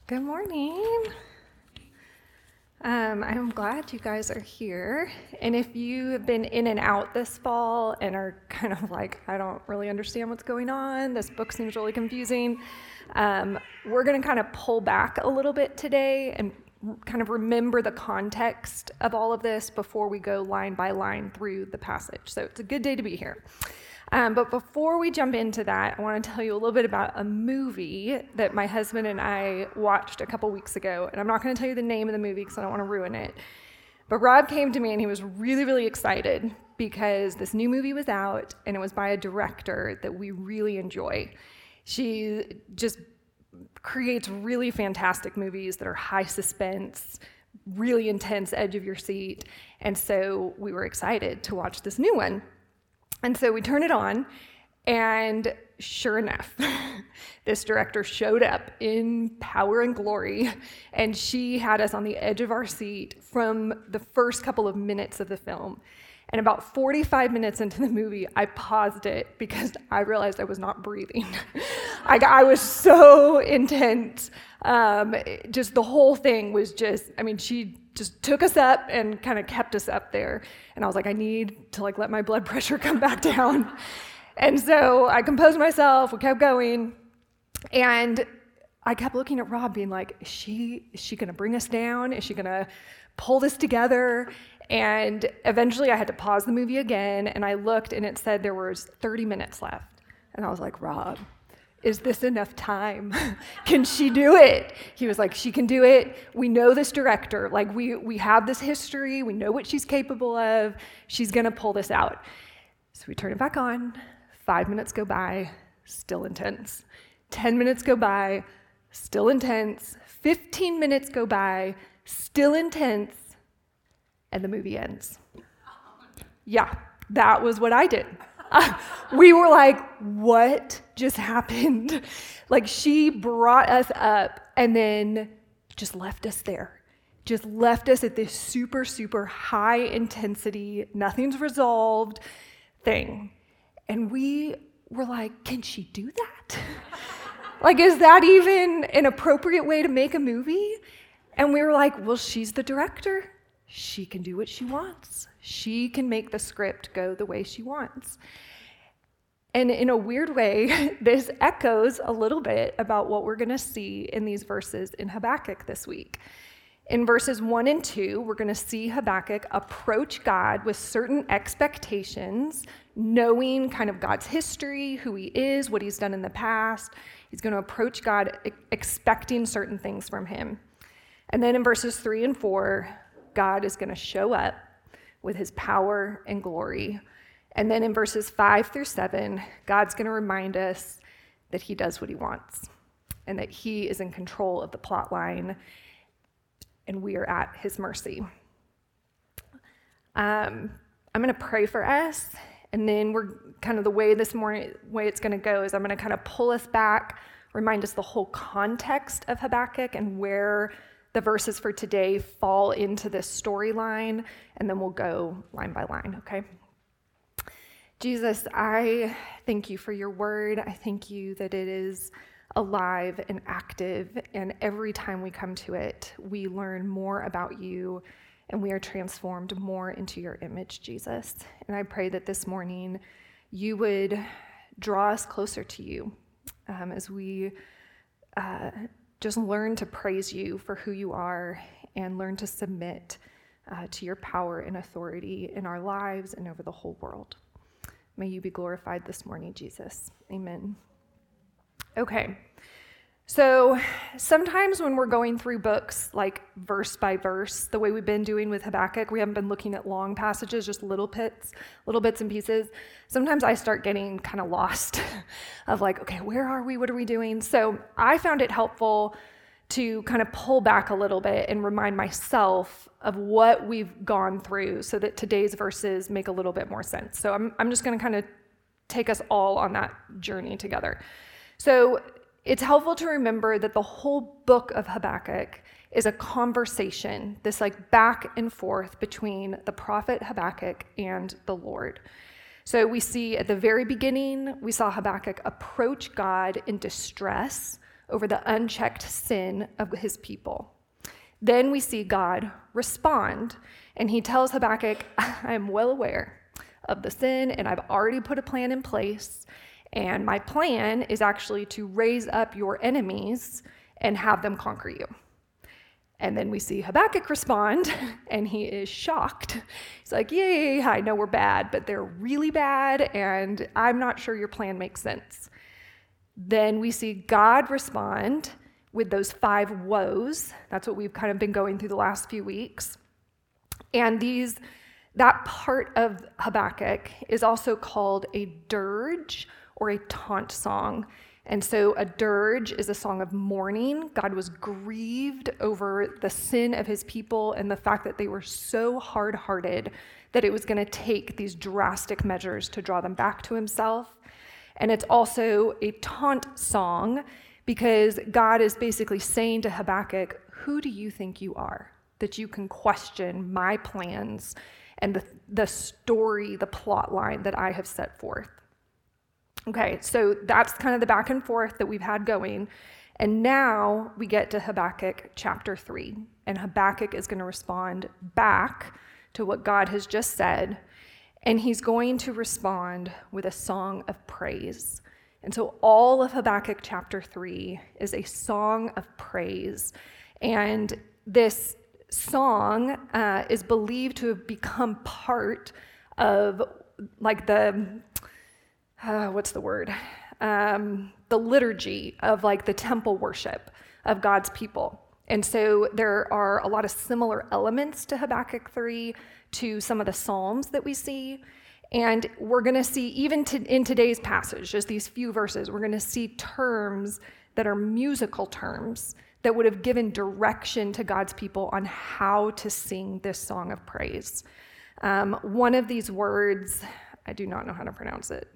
Good morning. I'm glad you guys are here. And if you have been in and out this fall and are kind of like, I don't really understand what's going on, this book seems really confusing, we're going to kind of pull back a little bit today and kind of remember the context of all of this before we go line by line through the passage. So it's a good day to be here. But before we jump into that, I want to tell you a little bit about a movie that my husband and I watched a couple weeks ago. And I'm not going to tell you the name of the movie because I don't want to ruin it. But Rob came to me and he was really, really excited because this new movie was out and it was by a director that we really enjoy. She just creates really fantastic movies that are high suspense, really intense, edge of your seat. And so we were excited to watch this new one. And so we turned it on, and sure enough, this director showed up in power and glory, and she had us on the edge of our seat from the first couple of minutes of the film. And about 45 minutes into the movie, I paused it because I realized I was not breathing. I was so intense. Just the whole thing was she just took us up and kind of kept us up there. And I was like, I need to let my blood pressure come back down. And so I composed myself, we kept going. And I kept looking at Rob being like, is she going to bring us down? Is she going to pull this together? And eventually I had to pause the movie again, and I looked and it said there was 30 minutes left. And I was like, Rob, is this enough time? Can she do it? He was like, she can do it. We know this director. We have this history. We know what she's capable of. She's going to pull this out. So we turn it back on. 5 minutes go by, still intense. 10 minutes go by, still intense. 15 minutes go by, still intense. And the movie ends. Yeah, that was what I did. We were like, what just happened? She brought us up and then just left us there. Just left us at this super, super high intensity, nothing's resolved thing. And we were like, can she do that? Is that even an appropriate way to make a movie? And we were like, well, she's the director. She can do what she wants. She can make the script go the way she wants. And in a weird way, this echoes a little bit about what we're going to see in these verses in Habakkuk this week. In verses 1 and 2, we're going to see Habakkuk approach God with certain expectations, knowing kind of God's history, who he is, what he's done in the past. He's going to approach God expecting certain things from him. And then in verses 3 and 4, God is going to show up with his power and glory. And then in verses 5 through 7, God's going to remind us that he does what he wants and that he is in control of the plot line and we are at his mercy. I'm going to pray for us, and then we're kind of the way this morning, way it's going to go is I'm going to kind of pull us back, remind us the whole context of Habakkuk and where the verses for today fall into this storyline, and then we'll go line by line, okay? Jesus, I thank you for your word. I thank you that it is alive and active, and every time we come to it, we learn more about you, and we are transformed more into your image, Jesus. And I pray that this morning you would draw us closer to you as we just learn to praise you for who you are and learn to submit to your power and authority in our lives and over the whole world. May you be glorified this morning, Jesus. Amen. Okay, so sometimes when we're going through books like verse by verse, the way we've been doing with Habakkuk, we haven't been looking at long passages, just little bits and pieces. Sometimes I start getting kind of lost of okay, where are we? What are we doing? So I found it helpful to kind of pull back a little bit and remind myself of what we've gone through so that today's verses make a little bit more sense. So I'm just going to kind of take us all on that journey together. So it's helpful to remember that the whole book of Habakkuk is a conversation, this back and forth between the prophet Habakkuk and the Lord. So we see at the very beginning, we saw Habakkuk approach God in distress over the unchecked sin of his people. Then we see God respond, and he tells Habakkuk, I am well aware of the sin, and I've already put a plan in place, and my plan is actually to raise up your enemies and have them conquer you. And then we see Habakkuk respond, and he is shocked. He's like, yay, I know we're bad, but they're really bad, and I'm not sure your plan makes sense. Then we see God respond with those 5 woes. That's what we've kind of been going through the last few weeks. And that part of Habakkuk is also called a dirge or a taunt song. And so a dirge is a song of mourning. God was grieved over the sin of his people and the fact that they were so hard-hearted that it was going to take these drastic measures to draw them back to himself. And it's also a taunt song because God is basically saying to Habakkuk, who do you think you are that you can question my plans and the story, the plot line that I have set forth? Okay, so that's kind of the back and forth that we've had going. And now we get to Habakkuk chapter 3. And Habakkuk is going to respond back to what God has just said. And he's going to respond with a song of praise. And so all of Habakkuk chapter 3 is a song of praise. And this song is believed to have become part of like the liturgy of like the temple worship of God's people. And so there are a lot of similar elements to Habakkuk 3 to some of the Psalms that we see. And we're going to see, even in today's passage, just these few verses, we're going to see terms that are musical terms that would have given direction to God's people on how to sing this song of praise. One of these words, I do not know how to pronounce it.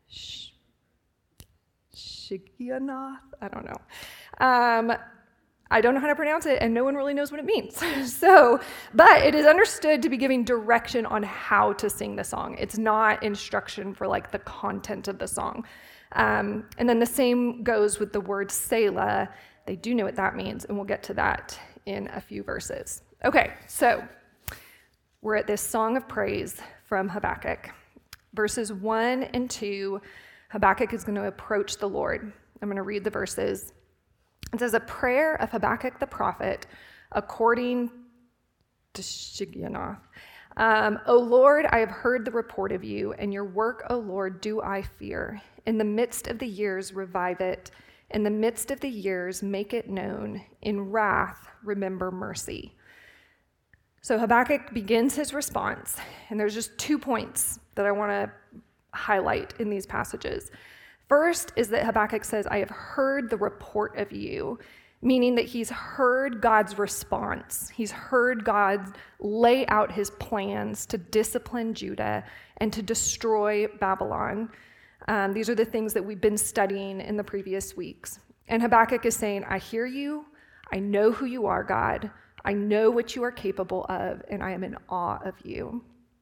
Shigionoth? I don't know. I don't know how to pronounce it, and no one really knows what it means. But it is understood to be giving direction on how to sing the song. It's not instruction for like the content of the song. And then the same goes with the word Selah. They do know what that means, and we'll get to that in a few verses. Okay, so we're at this song of praise from Habakkuk. Verses 1 and 2, Habakkuk is going to approach the Lord. I'm going to read the verses. It says, a prayer of Habakkuk the prophet, according to Shigionoth. O Lord, I have heard the report of you, and your work, O Lord, do I fear. In the midst of the years, revive it. In the midst of the years, make it known. In wrath, remember mercy. So Habakkuk begins his response, and there's just 2 points that I want to highlight in these passages. First is that Habakkuk says, I have heard the report of you, meaning that he's heard God's response. He's heard God lay out his plans to discipline Judah and to destroy Babylon. These are the things that we've been studying in the previous weeks. And Habakkuk is saying, I hear you. I know who you are, God. I know what you are capable of, and I am in awe of you.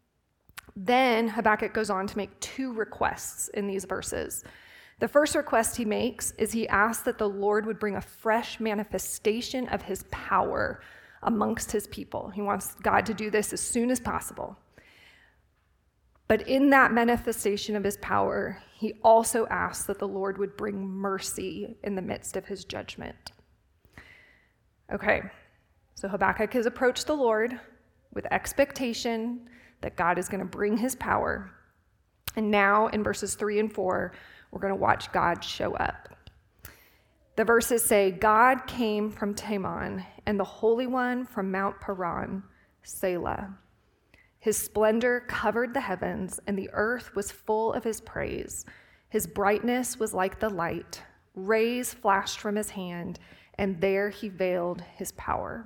Then Habakkuk goes on to make 2 requests in these verses. The first request he makes is he asks that the Lord would bring a fresh manifestation of his power amongst his people. He wants God to do this as soon as possible. But in that manifestation of his power, he also asks that the Lord would bring mercy in the midst of his judgment. Okay, so Habakkuk has approached the Lord with expectation that God is going to bring his power. And now in verses 3 and 4, we're going to watch God show up. The verses say, God came from Teman, and the Holy One from Mount Paran, Selah. His splendor covered the heavens, and the earth was full of his praise. His brightness was like the light. Rays flashed from his hand, and there he veiled his power.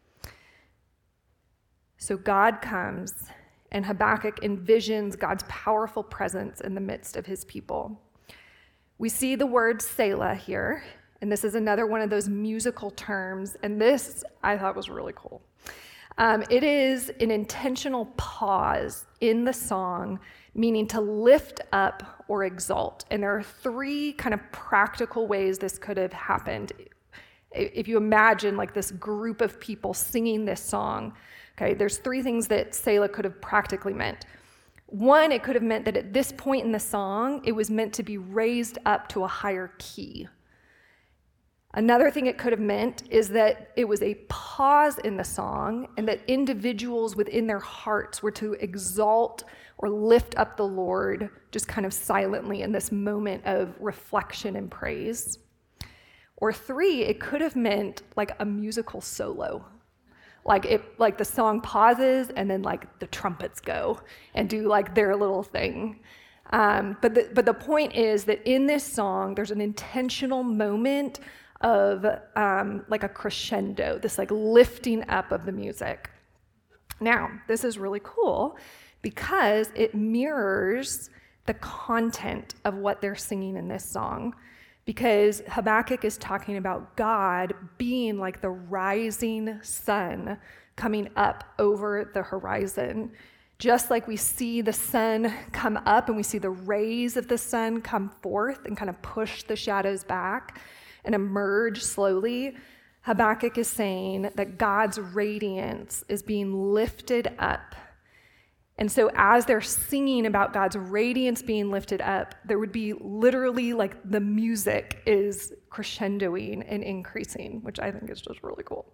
So God comes, and Habakkuk envisions God's powerful presence in the midst of his people. We see the word Selah here, and this is another one of those musical terms, and this I thought was really cool. It is an intentional pause in the song, meaning to lift up or exalt. And there are three kind of practical ways this could have happened. If you imagine like this group of people singing this song, okay, there's three things that Selah could have practically meant. One, it could have meant that at this point in the song, it was meant to be raised up to a higher key. Another thing it could have meant is that it was a pause in the song and that individuals within their hearts were to exalt or lift up the Lord just kind of silently in this moment of reflection and praise. Or three, it could have meant like a musical solo. Like the song pauses and then like the trumpets go and do like their little thing. But the point is that in this song, there's an intentional moment of like a crescendo, this like lifting up of the music. Now, this is really cool because it mirrors the content of what they're singing in this song. Because Habakkuk is talking about God being like the rising sun coming up over the horizon. Just like we see the sun come up and we see the rays of the sun come forth and kind of push the shadows back and emerge slowly, Habakkuk is saying that God's radiance is being lifted up. And so as they're singing about God's radiance being lifted up, there would be literally like the music is crescendoing and increasing, which I think is just really cool.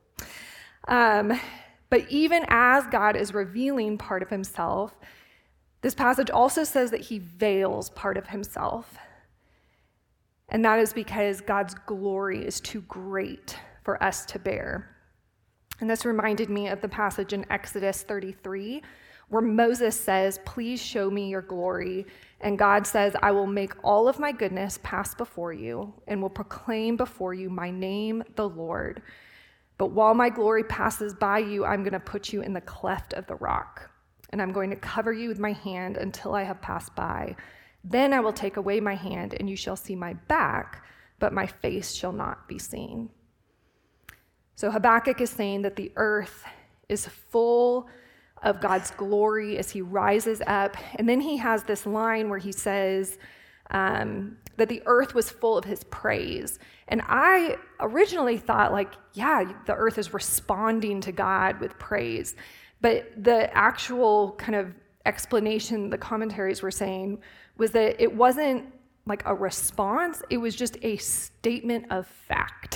But even as God is revealing part of himself, this passage also says that he veils part of himself. And that is because God's glory is too great for us to bear. And this reminded me of the passage in Exodus 33, where Moses says, "Please show me your glory." And God says, "I will make all of my goodness pass before you and will proclaim before you my name, the Lord. But while my glory passes by you, I'm going to put you in the cleft of the rock. And I'm going to cover you with my hand until I have passed by. Then I will take away my hand and you shall see my back, but my face shall not be seen." So Habakkuk is saying that the earth is full of God's glory as he rises up. And then he has this line where he says that the earth was full of his praise. And I originally thought like, yeah, the earth is responding to God with praise. But the actual kind of explanation the commentaries were saying was that it wasn't like a response, it was just a statement of fact.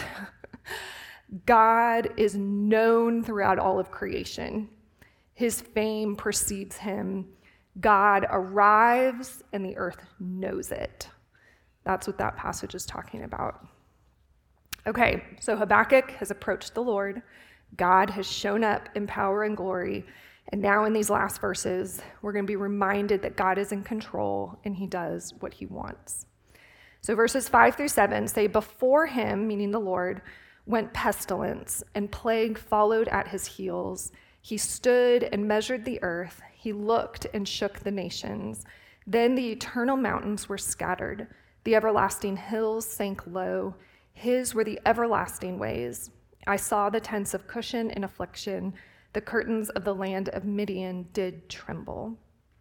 God is known throughout all of creation. His fame precedes him. God arrives and the earth knows it. That's what that passage is talking about. Okay, so Habakkuk has approached the Lord. God has shown up in power and glory. And now in these last verses, we're going to be reminded that God is in control and he does what he wants. So verses 5-7 say, "Before him," meaning the Lord, "went pestilence, and plague followed at his heels. He stood and measured the earth. He looked and shook the nations. Then the eternal mountains were scattered. The everlasting hills sank low. His were the everlasting ways. I saw the tents of Cushan in affliction. The curtains of the land of Midian did tremble."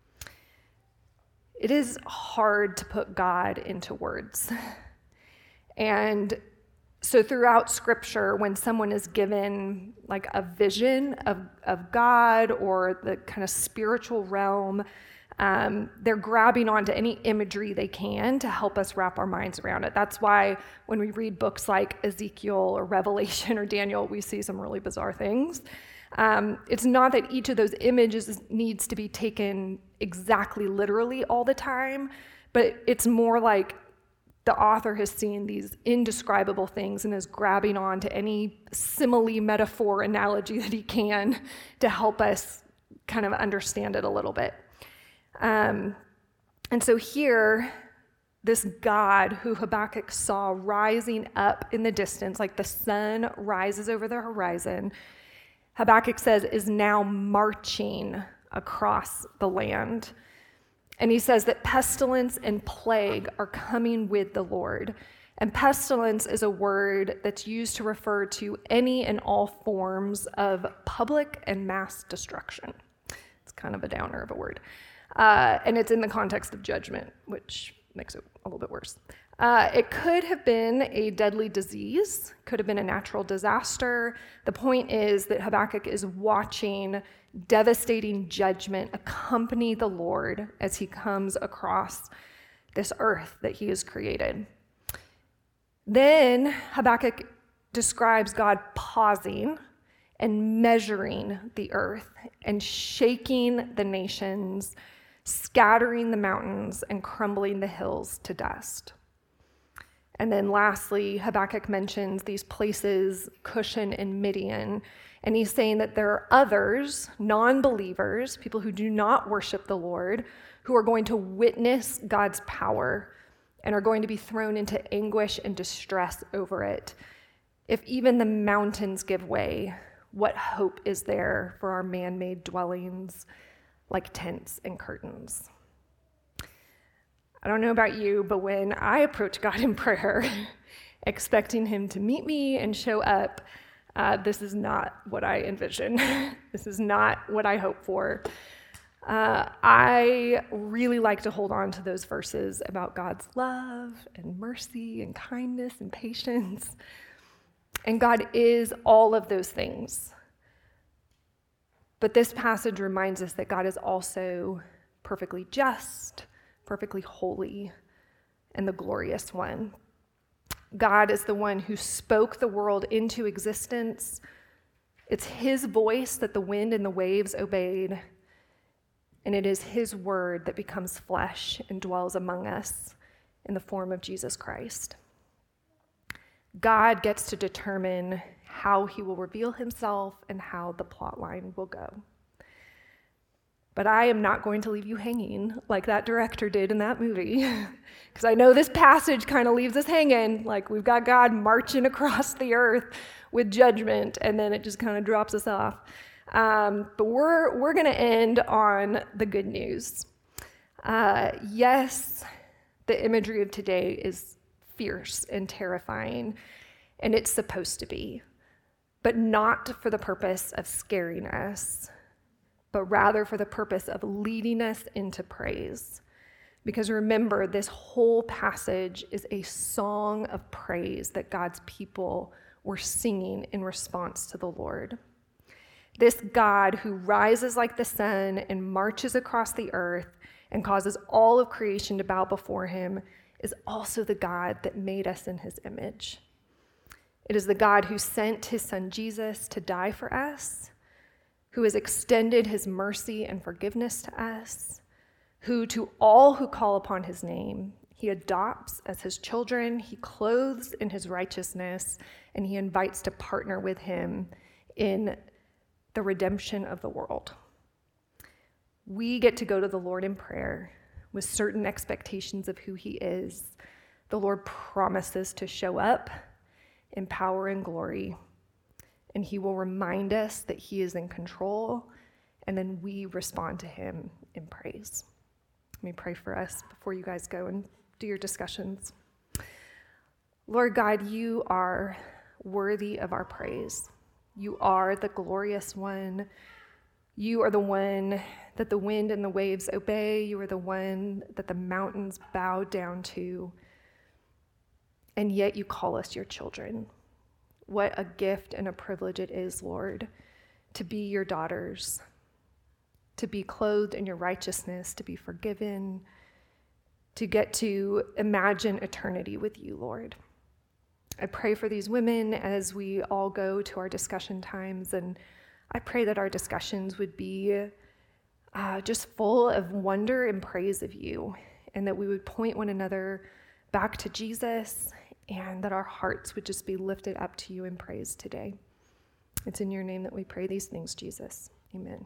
It is hard to put God into words. And so throughout Scripture, when someone is given like a vision of God or the kind of spiritual realm, they're grabbing onto any imagery they can to help us wrap our minds around it. That's why when we read books like Ezekiel or Revelation or Daniel, we see some really bizarre things. It's not that each of those images needs to be taken exactly literally all the time, but it's more like the author has seen these indescribable things and is grabbing on to any simile, metaphor, analogy that he can to help us kind of understand it a little bit. And so here, this God who Habakkuk saw rising up in the distance, like the sun rises over the horizon, Habakkuk says is now marching across the land. And he says that pestilence and plague are coming with the Lord. And pestilence is a word that's used to refer to any and all forms of public and mass destruction. It's kind of a downer of a word. And it's in the context of judgment, which makes it a little bit worse. It could have been a deadly disease, could have been a natural disaster. The point is that Habakkuk is watching devastating judgment accompany the Lord as he comes across this earth that he has created. Then Habakkuk describes God pausing and measuring the earth and shaking the nations, scattering the mountains and crumbling the hills to dust. And then lastly, Habakkuk mentions these places, Cushan and Midian, and he's saying that there are others, non-believers, people who do not worship the Lord, who are going to witness God's power and are going to be thrown into anguish and distress over it. If even the mountains give way, what hope is there for our man-made dwellings like tents and curtains? I don't know about you, but when I approach God in prayer, expecting him to meet me and show up, this is not what I envision. This is not what I hope for. I really like to hold on to those verses about God's love and mercy and kindness and patience. And God is all of those things. But this passage reminds us that God is also perfectly just, perfectly holy, and the glorious one. God is the one who spoke the world into existence. It's his voice that the wind and the waves obeyed. And it is his word that becomes flesh and dwells among us in the form of Jesus Christ. God gets to determine how he will reveal himself and how the plot line will go. But I am not going to leave you hanging like that director did in that movie, because I know this passage kind of leaves us hanging, like we've got God marching across the earth with judgment, and then it just kind of drops us off. But we're going to end on the good news. Yes, the imagery of today is fierce and terrifying, and it's supposed to be, but not for the purpose of scaring us, but rather for the purpose of leading us into praise. Because remember, this whole passage is a song of praise that God's people were singing in response to the Lord. This God who rises like the sun and marches across the earth and causes all of creation to bow before him is also the God that made us in his image. It is the God who sent his son Jesus to die for us, who has extended his mercy and forgiveness to us, who to all who call upon his name, he adopts as his children, he clothes in his righteousness, and he invites to partner with him in the redemption of the world. We get to go to the Lord in prayer with certain expectations of who he is. The Lord promises to show up in power and glory, and he will remind us that he is in control, and then we respond to him in praise. Let me pray for us before you guys go and do your discussions. Lord God, you are worthy of our praise. You are the glorious one. You are the one that the wind and the waves obey. You are the one that the mountains bow down to. And yet you call us your children. What a gift and a privilege it is, Lord, to be your daughters, to be clothed in your righteousness, to be forgiven, to get to imagine eternity with you, Lord. I pray for these women as we all go to our discussion times, and I pray that our discussions would be just full of wonder and praise of you, and that we would point one another back to Jesus, and that our hearts would just be lifted up to you in praise today. It's in your name that we pray these things, Jesus. Amen.